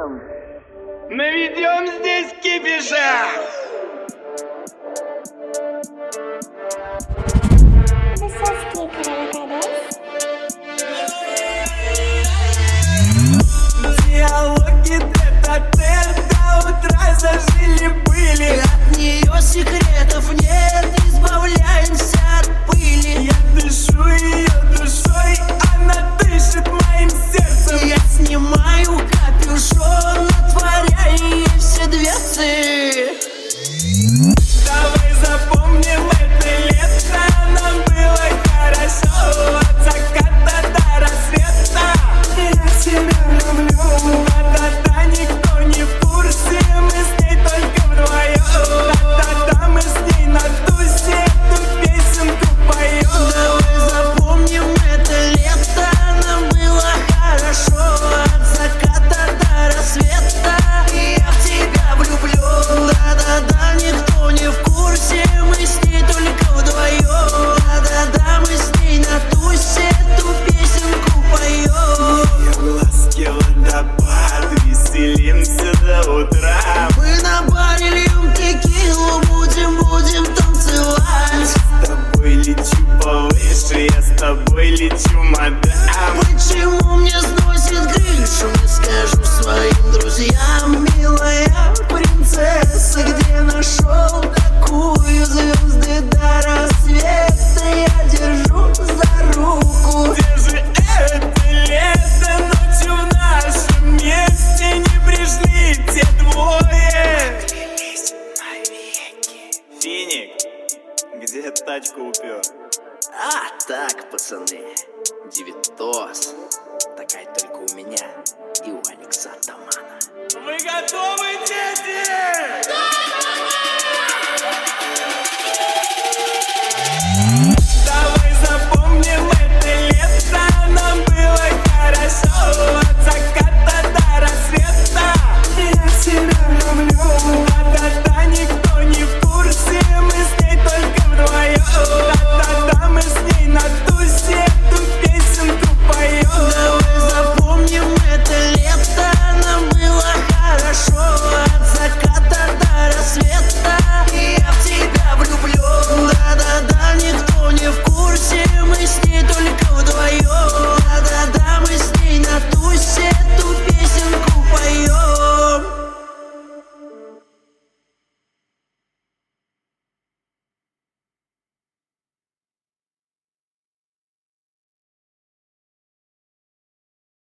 Наведем здесь кипиша! Высоцкий Караватадес. Диалоги тет-а-тет до утра зажили-были. От нее секретов нет, избавляемся от пыли. Я дышу ее душой, она дышит моим сердцем. Я снимаю капюшон, отворяя ей все дверцы. Давай запомним это лето, нам было хорошо. От заката до рассвета я тебя люблю. Да-да-да, никто не в курсе, мы с ней только вдвоем. Да-да-да, мы с ней на тусе эту песенку поем. Давай запомним это лето, нам было хорошо. От заката до рассвета я в тебя влюблен. Да-да-да, никто не в курсе, мы с ней только вдвоем. Да-да-да, мы с ней на тусе эту песенку поем. Ее глазки водопад, веселимся до утра. Мы на баре льем текилу, будем танцевать. С тобой лечу повыше, я с тобой лечу, мадам. Почему мне сносит крышу, не скажу своим друзьям. Милая принцесса, где нашел такую? Звезды до рассвета я держу за руку. Где же это лето, ночью в нашем месте не пришли те двое. Клялись навеки. Финик, где тачку упер? А так, пацаны, Девитос, такая только у меня.